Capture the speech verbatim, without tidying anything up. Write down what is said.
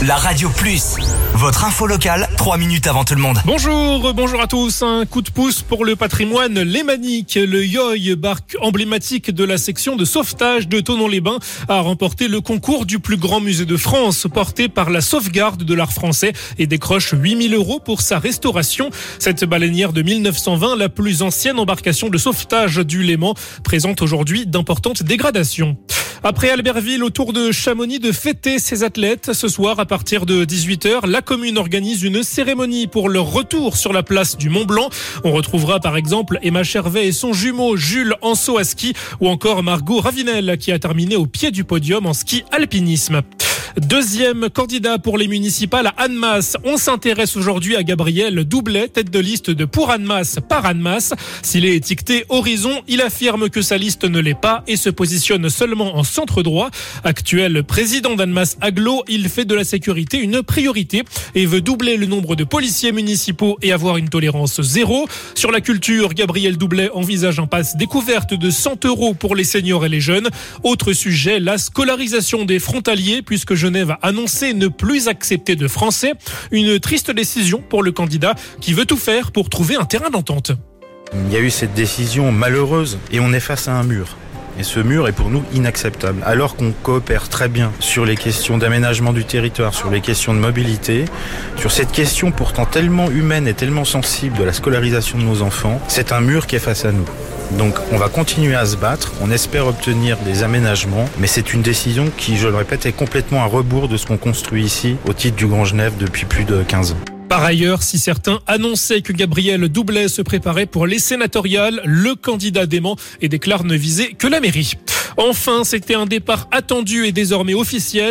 La Radio Plus, votre info locale, trois minutes avant tout le monde. Bonjour, bonjour à tous. Un coup de pouce pour le patrimoine lémanique. Le Yoï, barque emblématique de la section de sauvetage de Thonon-les-Bains, a remporté le concours du plus grand musée de France, porté par la sauvegarde de l'art français, et décroche huit mille euros pour sa restauration. Cette baleinière de mille neuf cent vingt, la plus ancienne embarcation de sauvetage du Léman, présente aujourd'hui d'importantes dégradations. Après Albertville, au tour de Chamonix de fêter ses athlètes. Ce soir, à partir de dix-huit heures, la commune organise une cérémonie pour leur retour sur la place du Mont-Blanc. On retrouvera par exemple Emma Chervet et son jumeau Jules en saut à ski, ou encore Margot Ravinel qui a terminé au pied du podium en ski alpinisme. Deuxième candidat pour les municipales à Annemasse. On s'intéresse aujourd'hui à Gabriel Doublet, tête de liste de Pour Annemasse par Annemasse. S'il est étiqueté Horizon, il affirme que sa liste ne l'est pas et se positionne seulement en centre droit. Actuel président d'Annemasse Agglo, il fait de la sécurité une priorité et veut doubler le nombre de policiers municipaux et avoir une tolérance zéro. Sur la culture, Gabriel Doublet envisage un pass découverte de cent euros pour les seniors et les jeunes. Autre sujet, la scolarisation des frontaliers, puisque Genève a annoncé ne plus accepter de français. Une triste décision pour le candidat qui veut tout faire pour trouver un terrain d'entente. Il y a eu cette décision malheureuse et on est face à un mur. Et ce mur est pour nous inacceptable. Alors qu'on coopère très bien sur les questions d'aménagement du territoire, sur les questions de mobilité, sur cette question pourtant tellement humaine et tellement sensible de la scolarisation de nos enfants, c'est un mur qui est face à nous. Donc on va continuer à se battre, on espère obtenir des aménagements, mais c'est une décision qui, je le répète, est complètement à rebours de ce qu'on construit ici au titre du Grand Genève depuis plus de quinze ans. Par ailleurs, si certains annonçaient que Gabriel Doublet se préparait pour les sénatoriales, le candidat dément et déclare ne viser que la mairie. Enfin, c'était un départ attendu et désormais officiel.